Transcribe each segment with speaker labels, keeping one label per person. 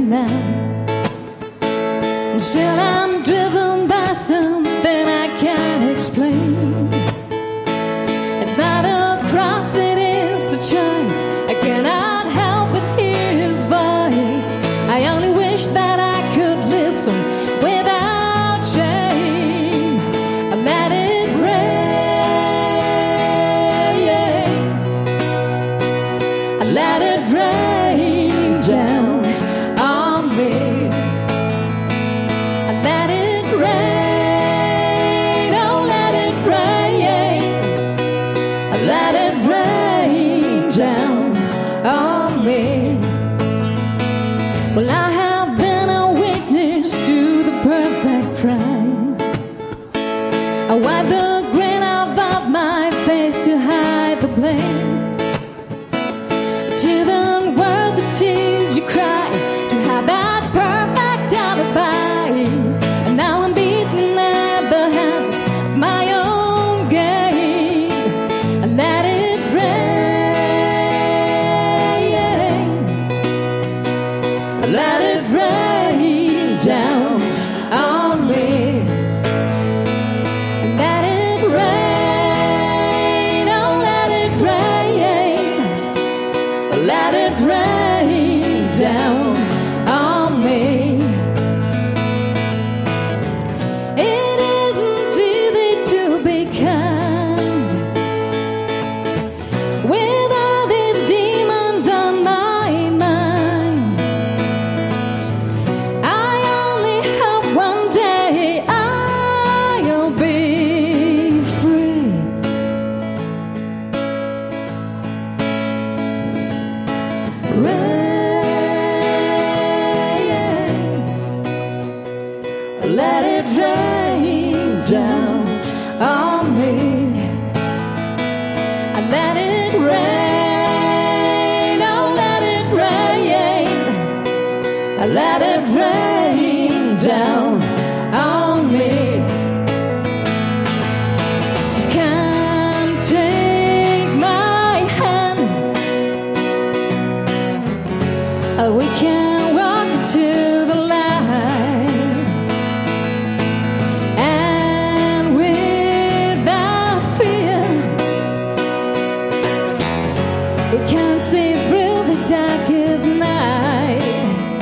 Speaker 1: night. And still I'm driven by something I can't explain. It's not a cross, it is a choice. I cannot help but hear his voice. I only wish that I could listen without shame. I let it rain. I let it rain down on me. I let it rain. Oh, let it rain. I let it rain down on me. Well, I have been a witness to the perfect crime. I wipe the grin off of my face to hide the blame. To the world that sees you cry, to have that perfect alibi. And now I'm beaten at the hands of my own game. I let it rain. I let it rain down on me. Let it rain. Oh, let it rain. Let it rain down on me. It isn't easy to be kind with all these demons on my mind. I only hope one day I'll be free. Rain. Let it rain down on me. I let it rain. Oh, let it rain. I let it rain down on me. So come take my hand. We can walk to the light, and without fear, we can see through the darkest night.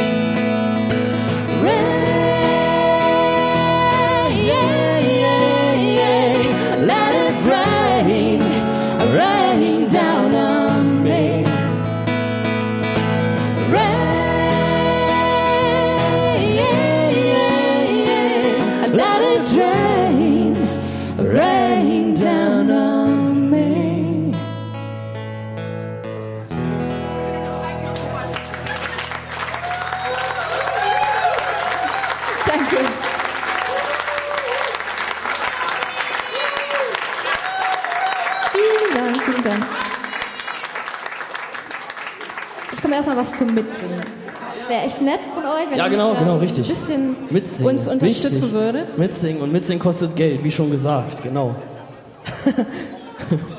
Speaker 1: Rain, let it rain, rain down on me. Let it rain, rain down on me. Danke. Vielen Dank, vielen Dank. Jetzt kommt erstmal was zum Mitsingen. Es wäre echt nett von euch, wenn
Speaker 2: Ja,
Speaker 1: ihr
Speaker 2: genau,
Speaker 1: uns
Speaker 2: genau, richtig.
Speaker 1: ein bisschen
Speaker 2: Mitsingen.
Speaker 1: uns unterstützen
Speaker 2: Wichtig.
Speaker 1: würdet.
Speaker 2: Mitsingen, und Mitsingen kostet Geld, wie schon gesagt, genau.